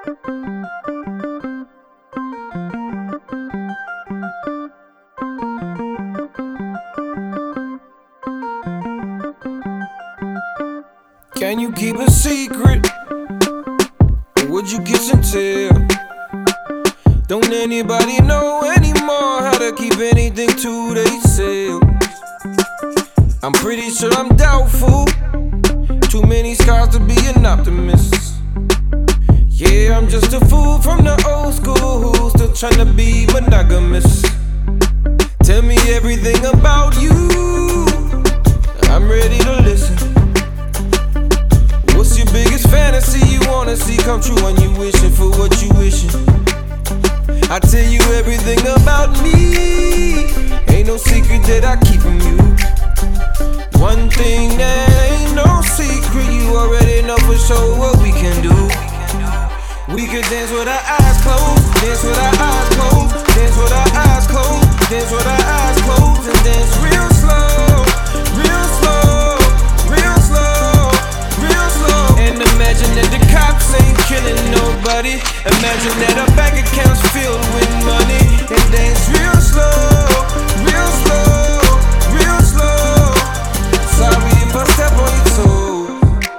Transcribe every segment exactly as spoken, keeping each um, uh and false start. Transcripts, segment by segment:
Can you keep a secret? Or would you kiss and tell? Don't anybody know anymore how to keep anything to themselves. I'm pretty sure I'm doubtful. Too many scars to be an optimist. Yeah, I'm just a fool from the old school who's still trying to be monogamous. Tell me everything about you, I'm ready to listen. What's your biggest fantasy you wanna see come true when you wishing for what you wishing? I tell you everything about me, ain't no secret that I keep from you. One thing that ain't no secret, you already know for sure what we can do. We could dance with our eyes closed, dance with our eyes closed, dance with our eyes closed, dance with our eyes closed, and dance real slow, real slow, real slow, real slow. And imagine that the cops ain't killing nobody. Imagine that our bank account's filled with money. And dance real slow, real slow, real slow. Sorry if I step on your toes.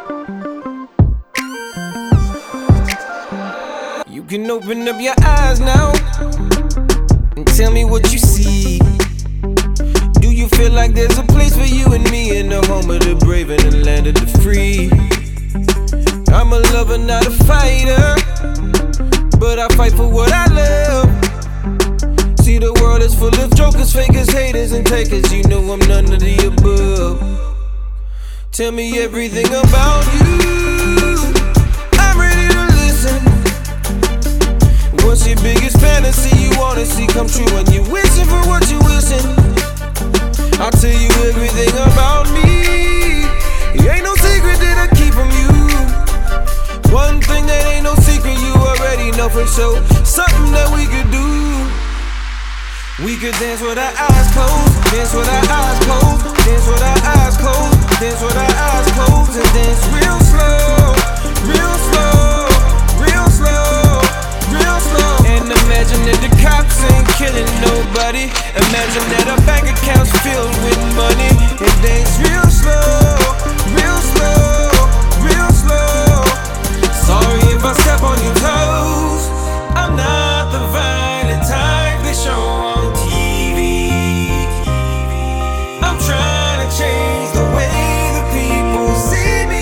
You can open up your eyes now and tell me what you see. Do you feel like there's a place for you and me in the home of the brave and the land of the free? I'm a lover, not a fighter, but I fight for what I love. See, the world is full of jokers, fakers, haters, and takers. You know I'm none of the above. Tell me everything about you, I'm ready to listen. What's your biggest fantasy you wanna see come true when you wishing for what you wishing? I'll tell you everything about me, ain't no secret that I keep from you. One thing that ain't no secret, you already know for sure. Something that we could do. We could dance with our eyes closed, dance with our eyes closed, dance with our eyes closed, dance with our eyes closed, and dance real slow, real slow, real slow, real slow. And imagine that the cops ain't killing nobody. Imagine that our bank account's filled with money. And dance real slow, real slow, real slow. Sorry if I step on your toes. I'm not the violent type they show on T V. I'm trying to change the way the people see me.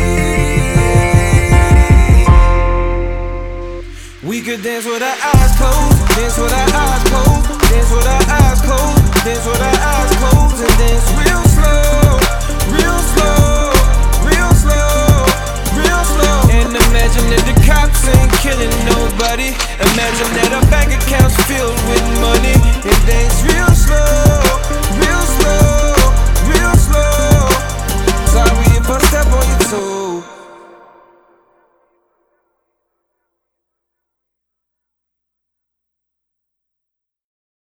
We could dance with our eyes closed, dance with our eyes closed, dance with our eyes closed, dance with our eyes closed, and dance real slow, real slow, real slow, real slow. And imagine that the cops ain't killing nobody. Imagine that our bank account's filled with money. And dance real